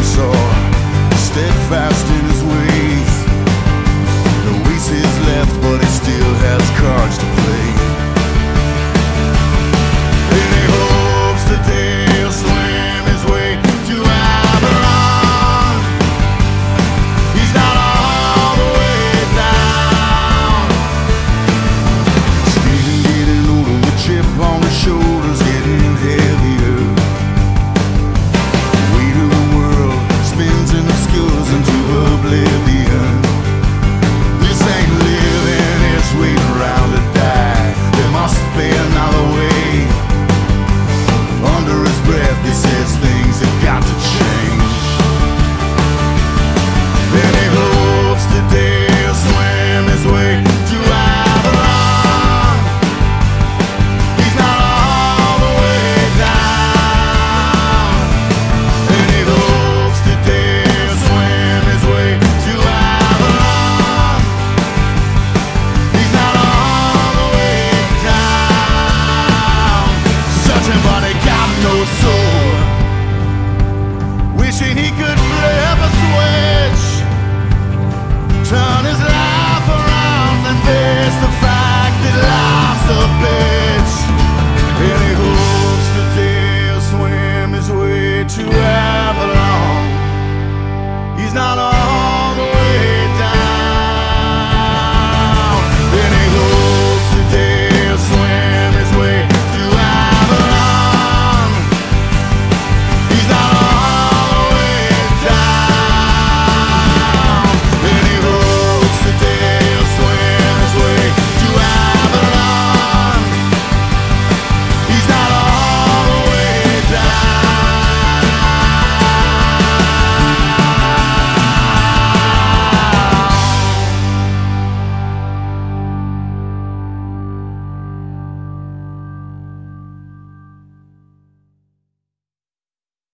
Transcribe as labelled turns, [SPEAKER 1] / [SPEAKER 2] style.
[SPEAKER 1] chainsaw, steadfast in his ways. No aces left, but he still has cards to play. And he hopes today he'll swim his way to Avalon. He's not all the way down. Stephen getting older, the chip on his shoulders getting heavier. The weight of the world spins in the skills into oblivion. This ain't living, it's waiting around to die. There must be another way. Under his breath he says things have got to change. And he hopes today he'll swim his way to Avalon. He's not all the way down. And he hopes today he'll swim his way to Avalon. He's not all the way down. Searching but he got no soul. Wishing he could flip a switch, turn his life around and face the fact that life's a bitch.